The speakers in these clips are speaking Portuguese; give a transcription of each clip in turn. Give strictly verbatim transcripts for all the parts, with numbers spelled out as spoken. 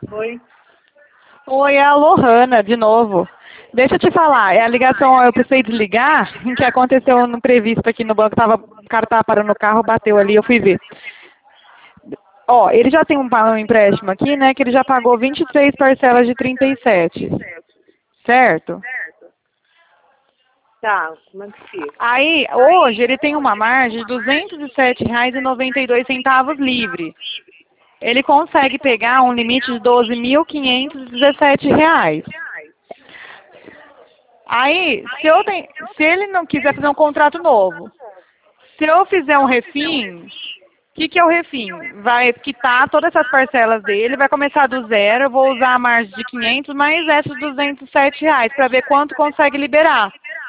Oi? Oi, é a Lohana, de novo. Deixa eu te falar, é a ligação, eu precisei desligar, o que aconteceu no previsto aqui no banco, tava, o cara tava parando no carro, bateu ali, eu fui ver. Ó, ele já tem um, pa- um empréstimo aqui, né, que ele já pagou vinte e três parcelas de trinta e sete, certo? Tá, como é que fica? Aí, hoje, ele tem uma margem de duzentos e sete reais e noventa e dois centavos livre. Ele consegue pegar um limite de doze mil quinhentos e dezessete reais. Aí, se, eu ten- se ele não quiser fazer um contrato novo, se eu fizer um refim, o que, que é o refim? Vai quitar todas essas parcelas dele, vai começar do zero, eu vou usar a margem de quinhentos mais essas duzentos e sete reais para ver quanto consegue liberar.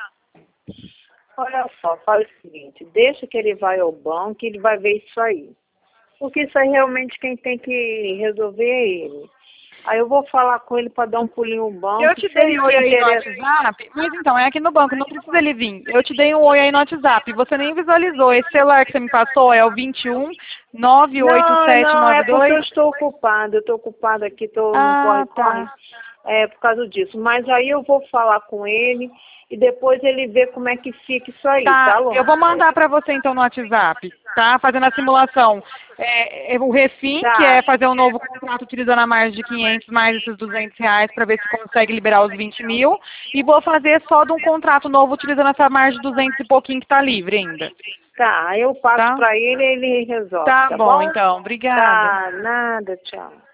Olha só, fala o seguinte, deixa que ele vai ao banco e ele vai ver isso aí. Porque isso aí realmente quem tem que resolver é ele. Aí eu vou falar com ele para dar um pulinho no banco. Eu te Se dei ele um oi se aí no interessa. WhatsApp, mas então, é aqui no banco, não precisa ele vir. Eu te dei um oi aí no WhatsApp, você nem visualizou. Esse celular que você me passou é o vinte e um, nove oito Não, sete não, é nove porque eu dois? estou ocupada. Eu estou ocupada aqui, estou no Ah, corre-corre. tá. É por causa disso. Mas aí eu vou falar com ele e depois ele vê como é que fica isso aí, tá, Tá, Lu? eu vou mandar para você então no WhatsApp, tá? Fazendo a simulação. É, é o refim, que Tá. é fazer um novo contrato utilizando a margem de quinhentos mais esses duzentos reais para ver se consegue liberar os vinte mil. E vou fazer só de um contrato novo utilizando essa margem de duzentos e pouquinho que está livre ainda, Tá, aí eu passo tá? para ele e ele resolve, Tá tá bom, bom? então. Obrigada. Tá, nada, tchau.